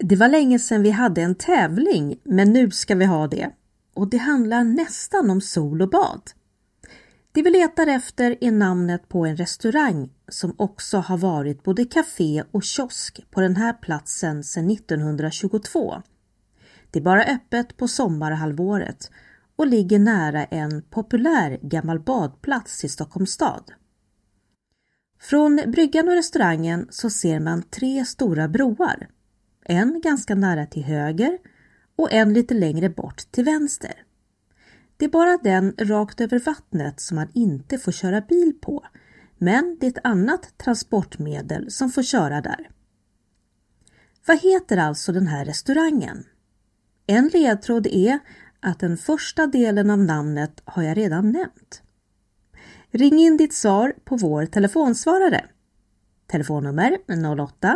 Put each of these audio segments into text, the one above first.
Det var länge sedan vi hade en tävling, men nu ska vi ha det. Och det handlar nästan om sol och bad. Det vi letar efter är namnet på en restaurang som också har varit både café och kiosk på den här platsen sedan 1922. Det är bara öppet på sommarhalvåret och ligger nära en populär gammal badplats i Stockholms stad. Från bryggan och restaurangen så ser man 3 stora broar. En ganska nära till höger och en lite längre bort till vänster. Det är bara den rakt över vattnet som man inte får köra bil på, men det är ett annat transportmedel som får köra där. Vad heter alltså den här restaurangen? En ledtråd är att den första delen av namnet har jag redan nämnt. Ring in ditt svar på vår telefonsvarare. Telefonnummer 08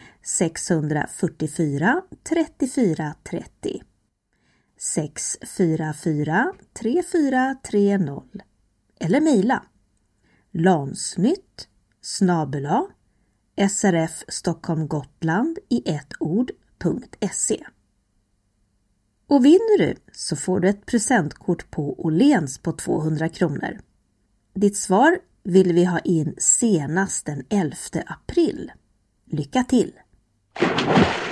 644 34 30 644 3430 eller mejla lansnytt@srfstockholmgotland i ett ord.se. Och vinner du så får du ett presentkort på Åhléns på 200 kronor. Ditt svar vill vi ha in senast den 11 april. Lycka till!